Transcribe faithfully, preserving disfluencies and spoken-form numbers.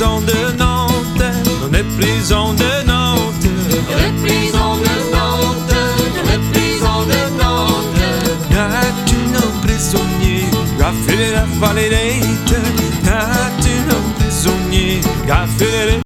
prison de Nantes, dans les prisons de Nantes, Dans les prisons de Nantes, dans les prisons de Nantes. y a-t-il un prisonnier qui a fait la valette? Y a-t-il un prisonnier qui a fait